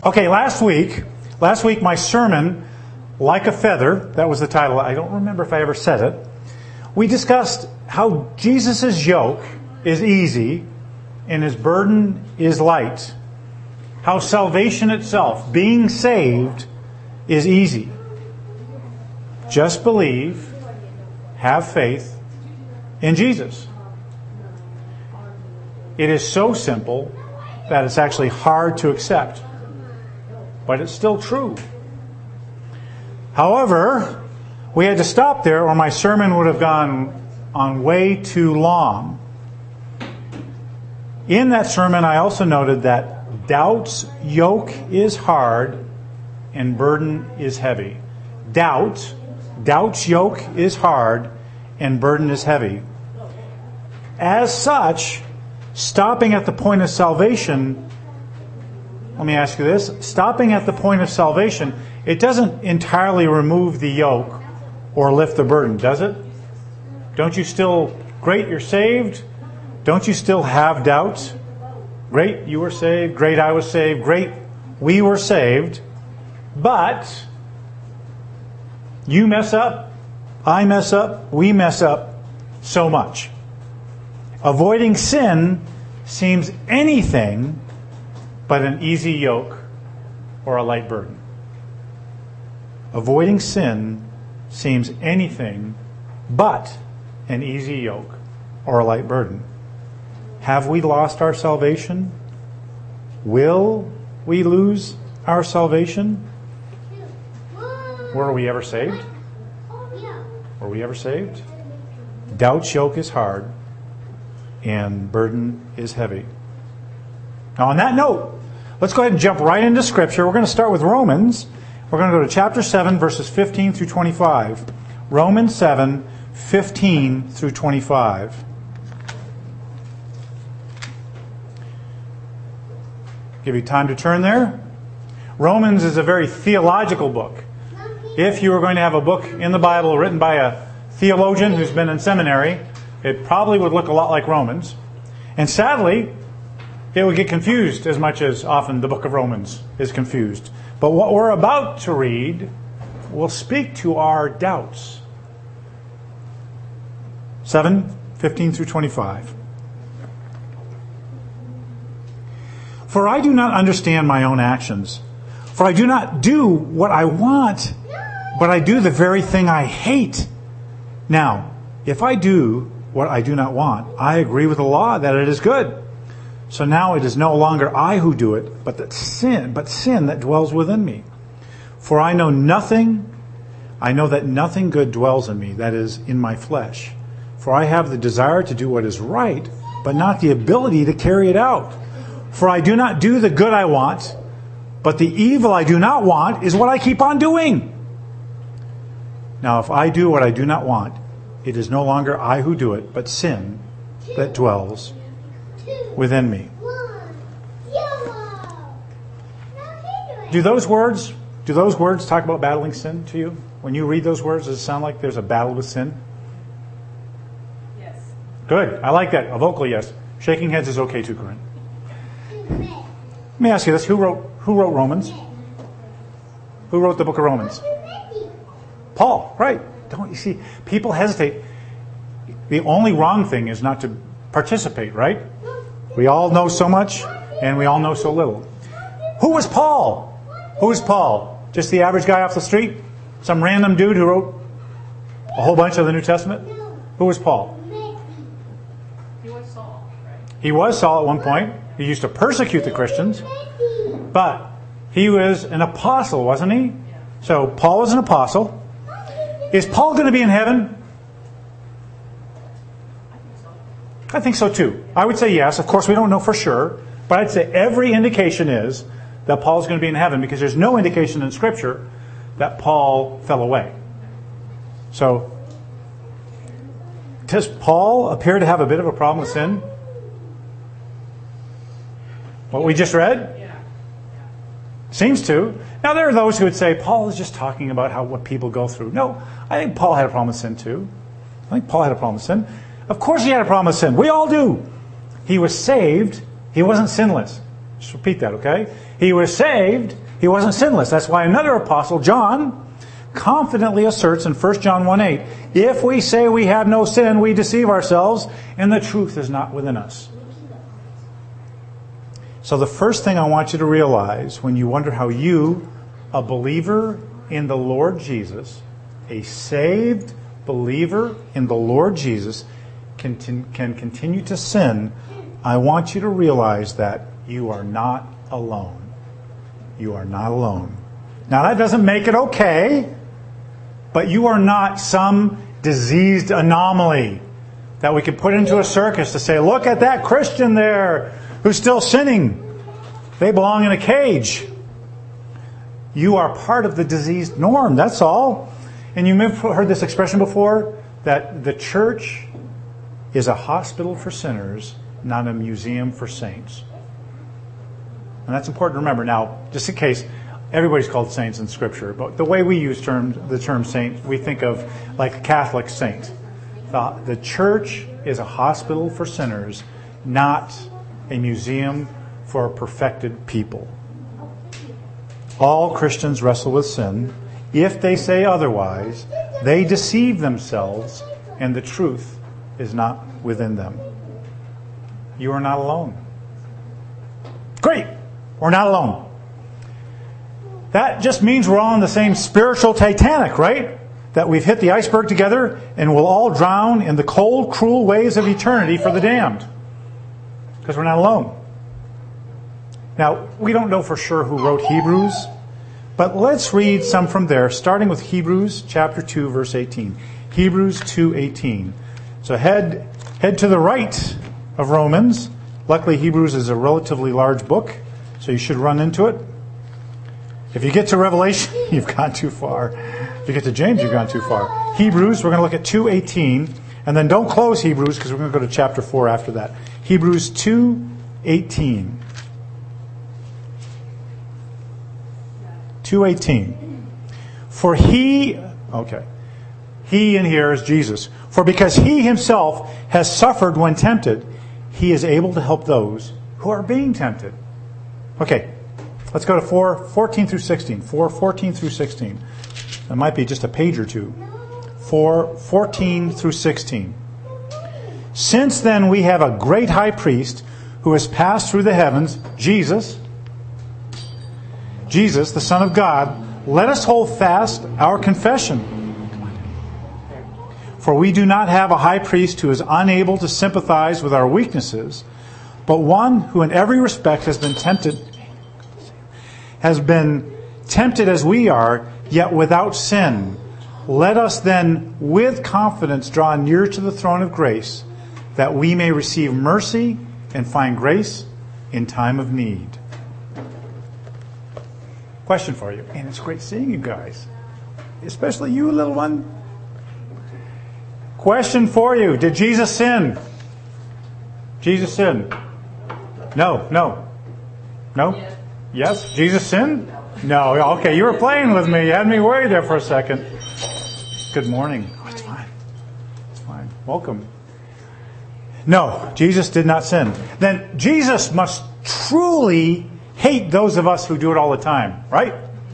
Okay, last week my sermon, Like a Feather, that was the title. I don't remember if I ever said it. We discussed how Jesus' yoke is easy and His burden is light. How salvation itself, being saved, is easy. Just believe, have faith in Jesus. It is so simple that it's actually hard to accept. But it's still true. However, we had to stop there or my sermon would have gone on way too long. In that sermon, I also noted that doubt's yoke is hard and burden is heavy. Doubt's yoke is hard and burden is heavy. As such, stopping at the point of salvation, let me ask you this, stopping at the point of salvation, it doesn't entirely remove the yoke or lift the burden, does it? Don't you still, great, you're saved? Don't you still have doubts? Great, you were saved. Great, I was saved. Great, we were saved. But you mess up, I mess up, we mess up so much. Avoiding sin seems anything but an easy yoke or a light burden. Avoiding sin seems anything but an easy yoke or a light burden. Have we lost our salvation? Will we lose our salvation? Were we ever saved? Were we ever saved? Doubt's yoke is hard and burden is heavy. Now on that note, let's go ahead and jump right into Scripture. We're going to start with Romans. We're going to go to chapter 7, verses 15 through 25. Romans 7, 15 through 25. Give you time to turn there. Romans is a very theological book. If you were going to have a book in the Bible written by a theologian who's been in seminary, it probably would look a lot like Romans. And sadly, it would get confused as much as often the book of Romans is confused. But what we're about to read will speak to our doubts. 7, 15 through 25. For I do not understand my own actions. For I do not do what I want, but I do the very thing I hate. Now, if I do what I do not want, I agree with the law that it is good. So now it is no longer I who do it, but sin that dwells within me. For I know that nothing good dwells in me, that is, in my flesh. For I have the desire to do what is right, but not the ability to carry it out. For I do not do the good I want, but the evil I do not want is what I keep on doing. Now if I do what I do not want, it is no longer I who do it, but sin that dwells within me. Do those words talk about battling sin to you? When you read those words, does it sound like there's a battle with sin? Yes. Good. I like that. A vocal yes. Shaking heads is okay too, Corinne. Let me ask you this. Who wrote Romans? Who wrote the book of Romans? Paul. Right. Don't you see? People hesitate. The only wrong thing is not to participate, right? We all know so much, and we all know so little. Who was Paul? Who is Paul? Just the average guy off the street? Some random dude who wrote a whole bunch of the New Testament? Who was Paul? He was Saul, right? He was Saul at one point. He used to persecute the Christians. But he was an apostle, wasn't he? So Paul was an apostle. Is Paul going to be in heaven? I think so too. I would say yes. Of course, we don't know for sure. But I'd say every indication is that Paul's going to be in heaven because there's no indication in Scripture that Paul fell away. So, does Paul appear to have a bit of a problem with sin? What we just read? Yeah. Seems to. Now, there are those who would say Paul is just talking about what people go through. No, I think Paul had a problem with sin too. I think Paul had a problem with sin. Of course he had a problem with sin. We all do. He was saved. He wasn't sinless. Just repeat that, okay? He was saved. He wasn't sinless. That's why another apostle, John, confidently asserts in 1 John 1:8, if we say we have no sin, we deceive ourselves, and the truth is not within us. So the first thing I want you to realize when you wonder how you, a believer in the Lord Jesus, a saved believer in the Lord Jesus, can continue to sin, I want you to realize that you are not alone. You are not alone. Now that doesn't make it okay, but you are not some diseased anomaly that we could put into a circus to say, look at that Christian there who's still sinning. They belong in a cage. You are part of the diseased norm, that's all. And you may have heard this expression before, that the church is a hospital for sinners, not a museum for saints. And that's important to remember. Now, just in case, everybody's called saints in Scripture, but the way we use the term saint, we think of like a Catholic saint. The church is a hospital for sinners, not a museum for perfected people. All Christians wrestle with sin. If they say otherwise, they deceive themselves, and the truth is not within them. You are not alone. Great! We're not alone. That just means we're all on the same spiritual Titanic, right? That we've hit the iceberg together and we'll all drown in the cold, cruel waves of eternity for the damned. Because we're not alone. Now, we don't know for sure who wrote Hebrews, but let's read some from there, starting with Hebrews chapter 2, verse 18. Hebrews 2:18. So head to the right of Romans. Luckily, Hebrews is a relatively large book, so you should run into it. If you get to Revelation, you've gone too far. If you get to James, you've gone too far. Hebrews, we're going to look at 2:18, and then don't close Hebrews because we're going to go to chapter 4 after that. Hebrews 2:18. 2:18. For he in here is Jesus. For because he himself has suffered when tempted, he is able to help those who are being tempted. Okay, let's go to 4:14 through 16. 4:14 through 16. That might be just a page or two. 4:14 through 16. Since then we have a great high priest who has passed through the heavens, Jesus, the Son of God, let us hold fast our confession. For we do not have a high priest who is unable to sympathize with our weaknesses, but one who in every respect has been tempted as we are, yet without sin. Let us then with confidence draw near to the throne of grace, that we may receive mercy and find grace in time of need. Question for you, and it's great seeing you guys, especially you, little one. Question for you, did Jesus sin? Jesus sinned? No. Yes? Jesus sinned? No. Okay, you were playing with me. You had me worried there for a second. Good morning. Oh, it's fine. It's fine. Welcome. No, Jesus did not sin. Then Jesus must truly hate those of us who do it all the time, right?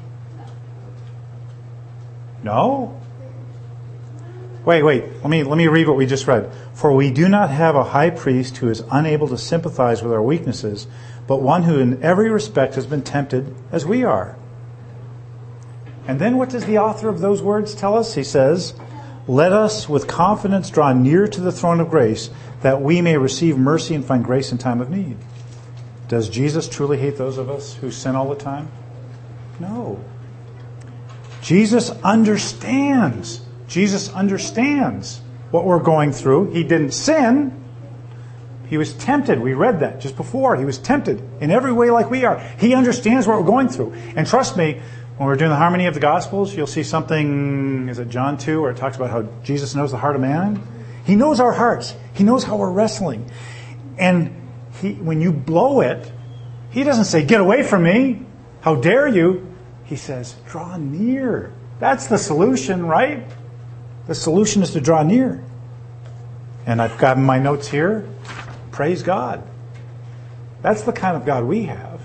No? Wait. Let me read what we just read. For we do not have a high priest who is unable to sympathize with our weaknesses, but one who in every respect has been tempted as we are. And then what does the author of those words tell us? He says, let us with confidence draw near to the throne of grace, that we may receive mercy and find grace in time of need. Does Jesus truly hate those of us who sin all the time? No. Jesus understands. Jesus understands what we're going through. He didn't sin. He was tempted. We read that just before. He was tempted in every way like we are. He understands what we're going through. And trust me, when we're doing the harmony of the Gospels, you'll see something, is it John 2, where it talks about how Jesus knows the heart of man? He knows our hearts. He knows how we're wrestling. And when you blow it, he doesn't say, get away from me. How dare you? He says, draw near. That's the solution, right? The solution is to draw near. And I've got my notes here. Praise God. That's the kind of God we have.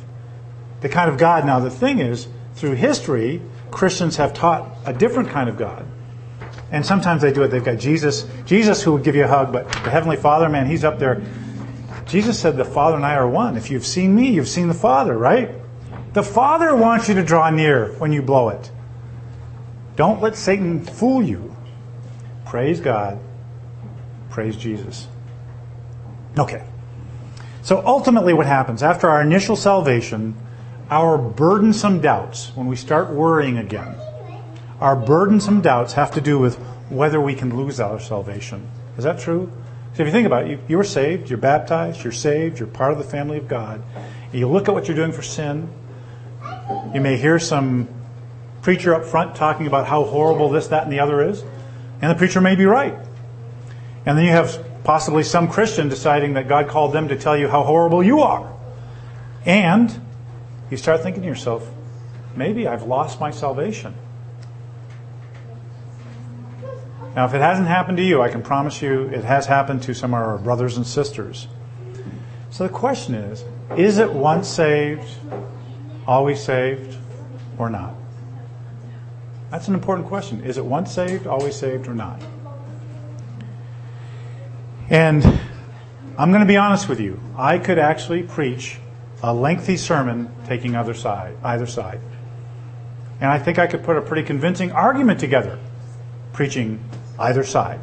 The kind of God. Now the thing is, through history, Christians have taught a different kind of God. And sometimes they do it. They've got Jesus who would give you a hug, but the Heavenly Father, man, He's up there. Jesus said, the Father and I are one. If you've seen me, you've seen the Father, right? The Father wants you to draw near when you blow it. Don't let Satan fool you. Praise God. Praise Jesus. Okay. So ultimately what happens, after our initial salvation, our burdensome doubts, when we start worrying again, our burdensome doubts have to do with whether we can lose our salvation. Is that true? So if you think about it, you were saved, you're baptized, you're saved, you're part of the family of God. And you look at what you're doing for sin. You may hear some preacher up front talking about how horrible this, that, and the other is. And the preacher may be right. And then you have possibly some Christian deciding that God called them to tell you how horrible you are. And you start thinking to yourself, maybe I've lost my salvation. Now, if it hasn't happened to you, I can promise you it has happened to some of our brothers and sisters. So the question is it once saved, always saved, or not? That's an important question. Is it once saved, always saved, or not? And I'm going to be honest with you. I could actually preach a lengthy sermon taking either side. And I think I could put a pretty convincing argument together preaching either side.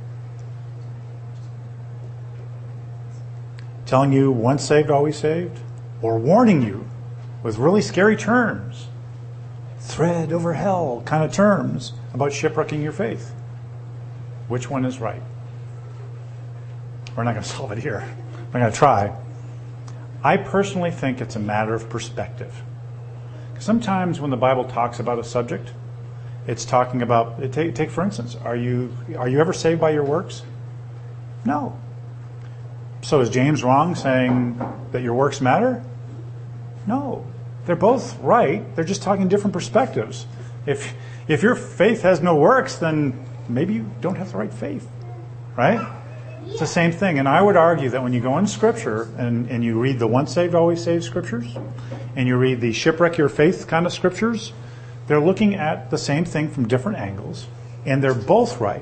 Telling you once saved, always saved, or warning you with really scary terms, thread over hell kind of terms about shipwrecking your faith. Which one is right? We're not going to solve it here. We're going to try. I personally think it's a matter of perspective. Sometimes when the Bible talks about a subject, it's talking about, take for instance, are you ever saved by your works? No. So is James wrong saying that your works matter? No. They're both right. They're just talking different perspectives. If your faith has no works, then maybe you don't have the right faith. Right? It's the same thing. And I would argue that when you go in Scripture and you read the once saved, always saved Scriptures, and you read the shipwreck your faith kind of Scriptures, they're looking at the same thing from different angles, and they're both right.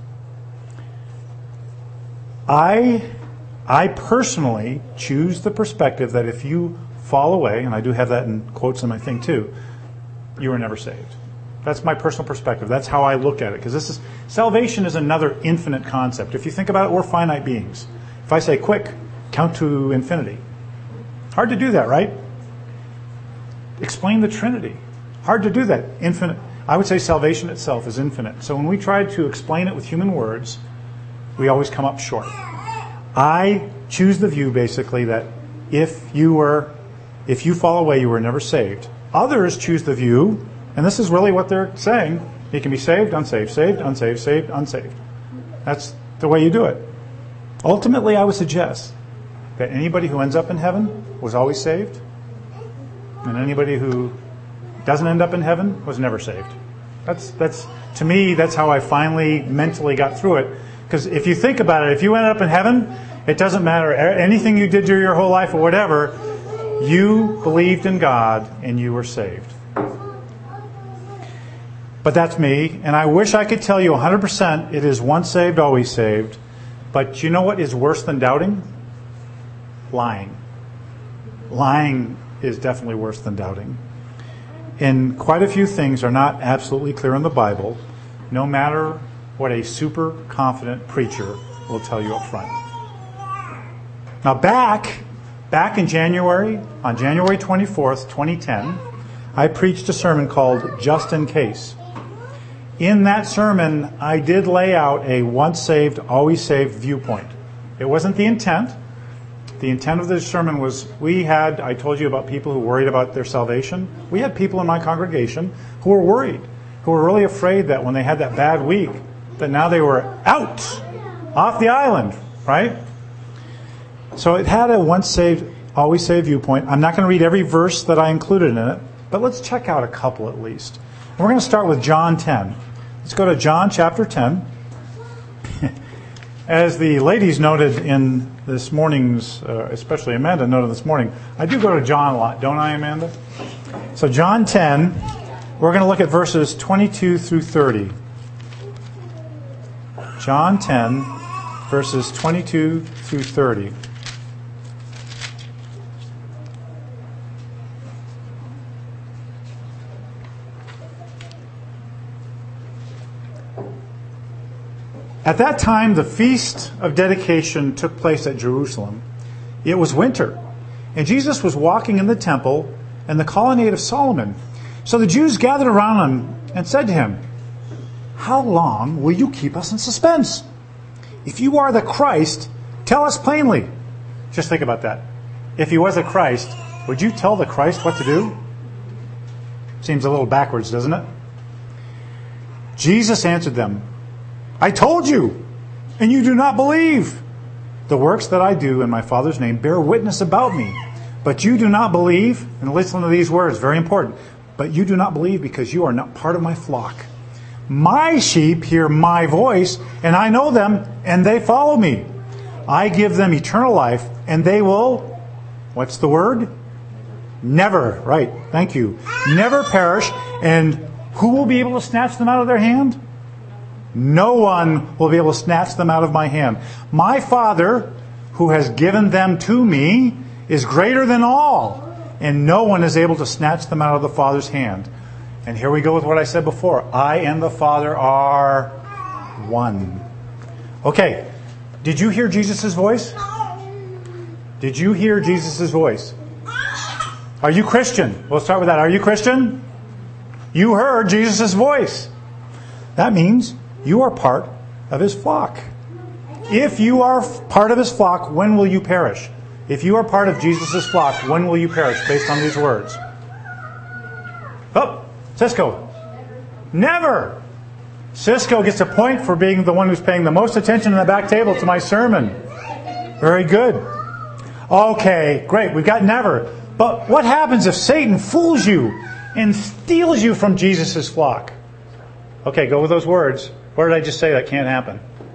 I personally choose the perspective that if you fall away, and I do have that in quotes in my thing too, you were never saved. That's my personal perspective. That's how I look at it. Because salvation is another infinite concept. If you think about it, we're finite beings. If I say, quick, count to infinity. Hard to do that, right? Explain the Trinity. Hard to do that. Infinite. I would say salvation itself is infinite. So when we try to explain it with human words, we always come up short. I choose the view, basically, that if you fall away, you were never saved. Others choose the view, and this is really what they're saying, you can be saved, unsaved, saved, unsaved, saved, unsaved. That's the way you do it. Ultimately, I would suggest that anybody who ends up in heaven was always saved, and anybody who doesn't end up in heaven was never saved. That's to me, that's how I finally mentally got through it. Because if you think about it, if you end up in heaven, it doesn't matter anything you did during your whole life or whatever, you believed in God and you were saved. But that's me, and I wish I could tell you 100% it is once saved, always saved. But you know what is worse than doubting? Lying. Lying is definitely worse than doubting. And quite a few things are not absolutely clear in the Bible, no matter what a super confident preacher will tell you up front. Now back in January, on January 24th, 2010, I preached a sermon called Just in Case. In that sermon, I did lay out a once saved, always saved viewpoint. It wasn't the intent. The intent of the sermon was I told you about people who worried about their salvation. We had people in my congregation who were worried, who were really afraid that when they had that bad week, that now they were out, off the island, right? So it had a once saved, always saved viewpoint. I'm not going to read every verse that I included in it, but let's check out a couple at least. And we're going to start with John 10. Let's go to John chapter 10. As the ladies noted in this morning's, especially Amanda noted this morning, I do go to John a lot, don't I, Amanda? So John 10, we're going to look at verses 22 through 30. John 10, verses 22 through 30. At that time, the Feast of Dedication took place at Jerusalem. It was winter, and Jesus was walking in the temple and the colonnade of Solomon. So the Jews gathered around him and said to him, "How long will you keep us in suspense? If you are the Christ, tell us plainly." Just think about that. If he was the Christ, would you tell the Christ what to do? Seems a little backwards, doesn't it? Jesus answered them, "I told you, and you do not believe. The works that I do in my Father's name bear witness about me. But you do not believe," and listen to these words, very important, "but you do not believe because you are not part of my flock. My sheep hear my voice, and I know them, and they follow me. I give them eternal life, and they will," what's the word? Never, right, thank you. Never perish, and who will be able to snatch them out of their hand? No one will be able to snatch them out of my hand. My Father, who has given them to me, is greater than all, and no one is able to snatch them out of the Father's hand. And here we go with what I said before. I and the Father are one. Okay, did you hear Jesus' voice? Did you hear Jesus' voice? Are you Christian? We'll start with that. Are you Christian? You heard Jesus' voice. That means you are part of his flock. If you are part of his flock, when will you perish? If you are part of Jesus' flock, when will you perish based on these words? Oh, Cisco. Never. Cisco gets a point for being the one who's paying the most attention in the back table to my sermon. Very good. Okay, great. We've got never. But what happens if Satan fools you and steals you from Jesus' flock? Okay, go with those words. What did I just say that can't happen?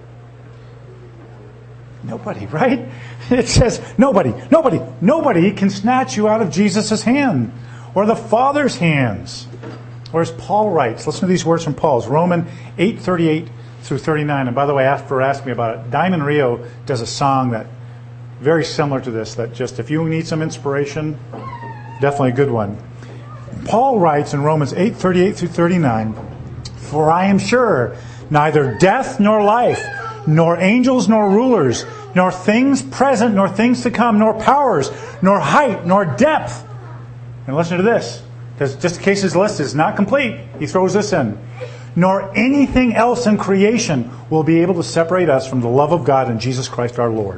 Nobody, right? It says nobody can snatch you out of Jesus' hand or the Father's hands. Or as Paul writes, listen to these words from Paul's, Romans 8:38 through 39. And by the way, after asking me about it, Diamond Rio does a song that very similar to this, that just if you need some inspiration, definitely a good one. Paul writes in Romans 8:38 through 39, "For I am sure neither death nor life, nor angels nor rulers, nor things present nor things to come, nor powers, nor height, nor depth." And listen to this, because just in case his list is not complete, he throws this in. "Nor anything else in creation will be able to separate us from the love of God in Jesus Christ our Lord."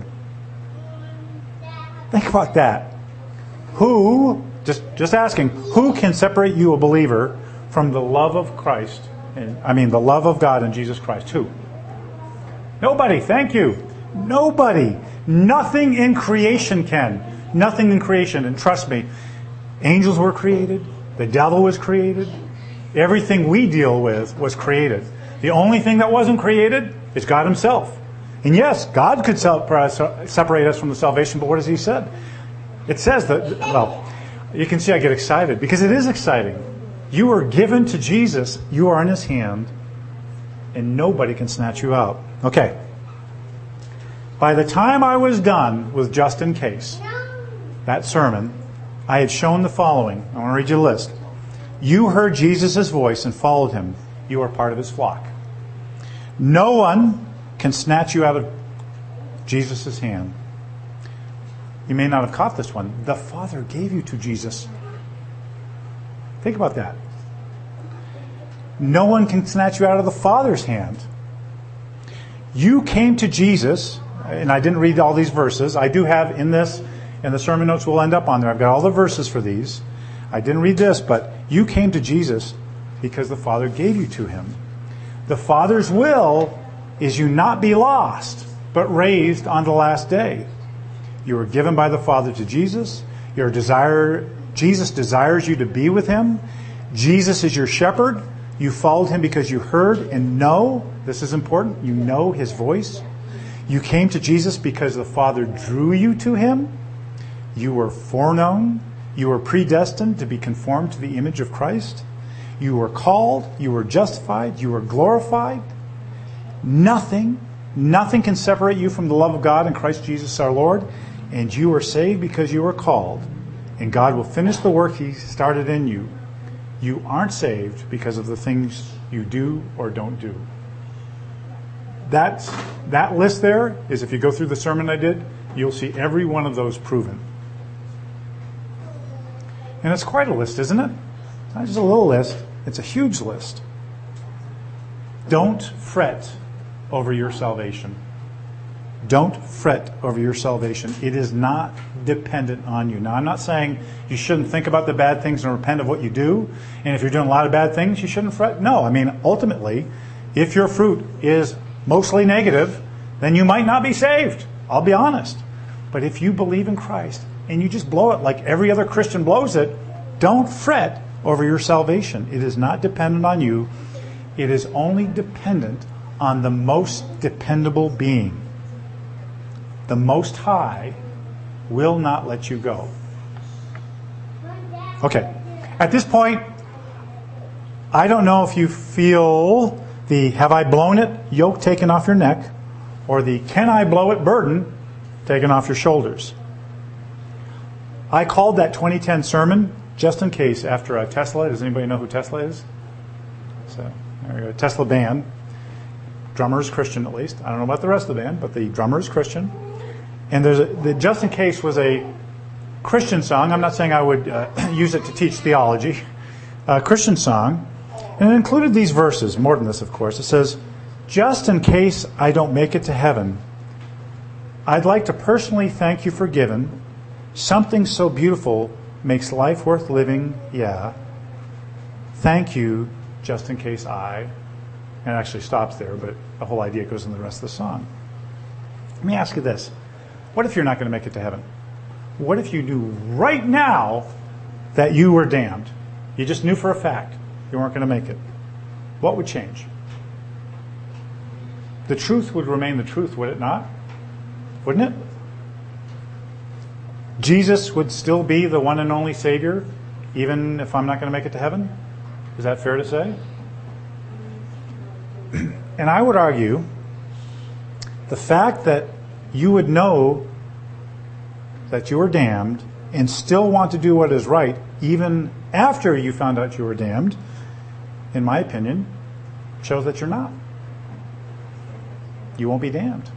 Think about that. Who, just asking, who can separate you, a believer, from the love of Christ? The love of God in Jesus Christ. Who? Nobody. Thank you. Nobody. Nothing in creation can. Nothing in creation. And trust me, angels were created. The devil was created. Everything we deal with was created. The only thing that wasn't created is God himself. And yes, God could separate us from the salvation, but what has he said? It says that, well, you can see I get excited because it is exciting. You are given to Jesus. You are in his hand. And nobody can snatch you out. Okay. By the time I was done with Just in Case, that sermon, I had shown the following. I want to read you a list. You heard Jesus' voice and followed him. You are part of his flock. No one can snatch you out of Jesus' hand. You may not have caught this one. The Father gave you to Jesus. Think about that. No one can snatch you out of the Father's hand. You came to Jesus, and I didn't read all these verses. I do have in this, and the sermon notes will end up on there. I've got all the verses for these. I didn't read this, but you came to Jesus because the Father gave you to him. The Father's will is you not be lost, but raised on the last day. You were given by the Father to Jesus. Jesus desires you to be with him. Jesus is your shepherd. You followed him because you heard and know, this is important, you know his voice. You came to Jesus because the Father drew you to Him. You were foreknown. You were predestined to be conformed to the image of Christ. You were called. You were justified. You were glorified. Nothing can separate you from the love of God in Christ Jesus our Lord. And you are saved because you are called. And God will finish the work He started in you. You aren't saved because of the things you do or don't do. That list there is, if you go through the sermon I did, you'll see every one of those proven. And it's quite a list, isn't it? It's not just a little list. It's a huge list. Don't fret over your salvation. Don't fret over your salvation. It is not dependent on you. Now, I'm not saying you shouldn't think about the bad things and repent of what you do. And if you're doing a lot of bad things, you shouldn't fret. No, I mean, ultimately, if your fruit is mostly negative, then you might not be saved. I'll be honest. But if you believe in Christ and you just blow it like every other Christian blows it, don't fret over your salvation. It is not dependent on you. It is only dependent on the most dependable being. The Most High will not let you go. Okay. At this point, I don't know if you feel the "have I blown it" yoke taken off your neck, or the "can I blow it" burden taken off your shoulders. I called that 2010 sermon just in case after a Tesla. Does anybody know who Tesla is? So there we go. Tesla band. Drummer is Christian, at least. I don't know about the rest of the band, but the drummer is Christian. And the just in case was a Christian song. I'm not saying I would use it to teach theology. A Christian song. And it included these verses, more than this, of course. It says, "Just in case I don't make it to heaven, I'd like to personally thank you for giving. Something so beautiful makes life worth living, yeah. Thank you, just in case I..." And it actually stops there, but the whole idea goes in the rest of the song. Let me ask you this. What if you're not going to make it to heaven? What if you knew right now that you were damned? You just knew for a fact you weren't going to make it. What would change? The truth would remain the truth, would it not? Wouldn't it? Jesus would still be the one and only Savior, even if I'm not going to make it to heaven? Is that fair to say? And I would argue the fact that you would know that you were damned and still want to do what is right, even after you found out you were damned, in my opinion, shows that you're not. You won't be damned.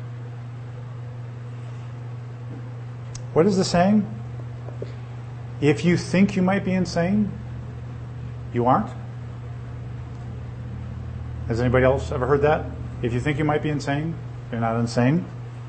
What is the saying? If you think you might be insane, you aren't. Has anybody else ever heard that? If you think you might be insane, you're not insane.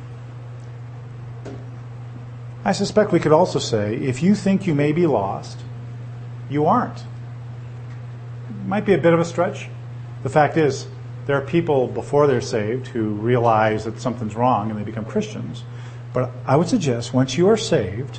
I suspect we could also say, if you think you may be lost, you aren't. It might be a bit of a stretch. The fact is, there are people before they're saved who realize that something's wrong and they become Christians. But I would suggest once you are saved,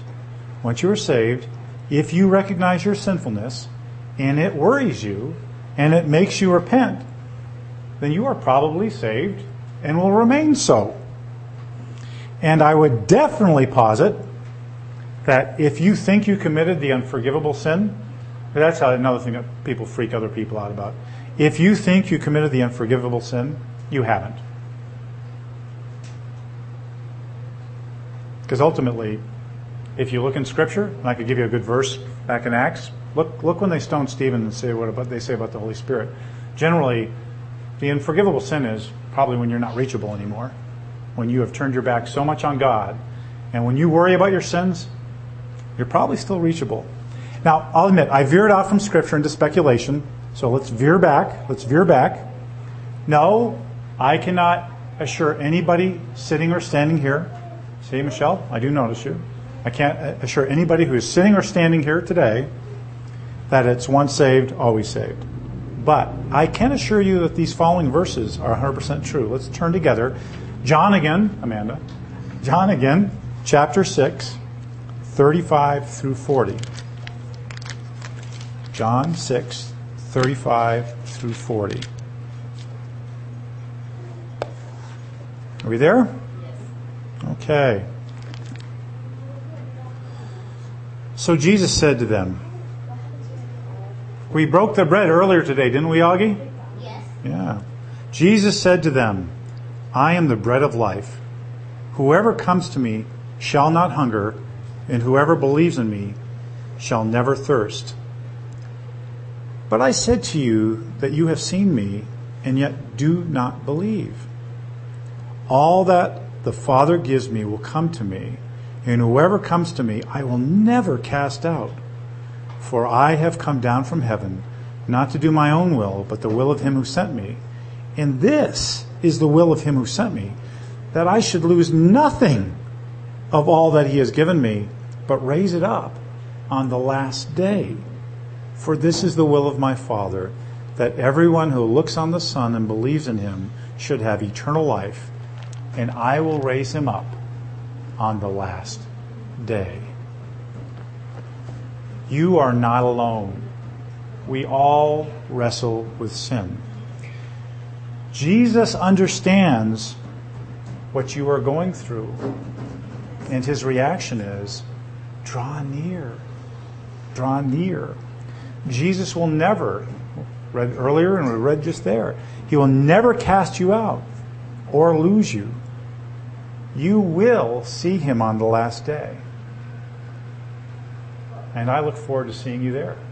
if you recognize your sinfulness and it worries you and it makes you repent, then you are probably saved and will remain so. And I would definitely posit that if you think you committed the unforgivable sin, that's another thing that people freak other people out about. If you think you committed the unforgivable sin, you haven't. Because ultimately, if you look in Scripture, and I could give you a good verse back in Acts, look when they stoned Stephen and say what they say about the Holy Spirit. Generally, the unforgivable sin is probably when you're not reachable anymore, when you have turned your back so much on God, and when you worry about your sins, you're probably still reachable. Now, I'll admit, I veered out from Scripture into speculation, so let's veer back. No, I cannot assure anybody sitting or standing here. See, Michelle, I do notice you. I can't assure anybody who is sitting or standing here today that it's once saved, always saved. But I can assure you that these following verses are 100% true. Let's turn together. John again, Amanda. John again, chapter 6, 35 through 40. John 6, 35 through 40. Are we there? Okay. So Jesus said to them, we broke the bread earlier today, didn't we, Augie? Yes. Yeah. Jesus said to them, I am the bread of life. Whoever comes to me shall not hunger, and whoever believes in me shall never thirst. But I said to you that you have seen me, and yet do not believe. All that the Father gives me will come to me, and whoever comes to me I will never cast out. For I have come down from heaven, not to do my own will, but the will of him who sent me. And this is the will of him who sent me, that I should lose nothing of all that he has given me, but raise it up on the last day. For this is the will of my Father, that everyone who looks on the Son and believes in him should have eternal life, and I will raise him up on the last day. You are not alone. We all wrestle with sin. Jesus understands what you are going through, and his reaction is, draw near. Draw near. Jesus will never, read earlier and we read just there, he will never cast you out or lose you. You will see him on the last day. And I look forward to seeing you there.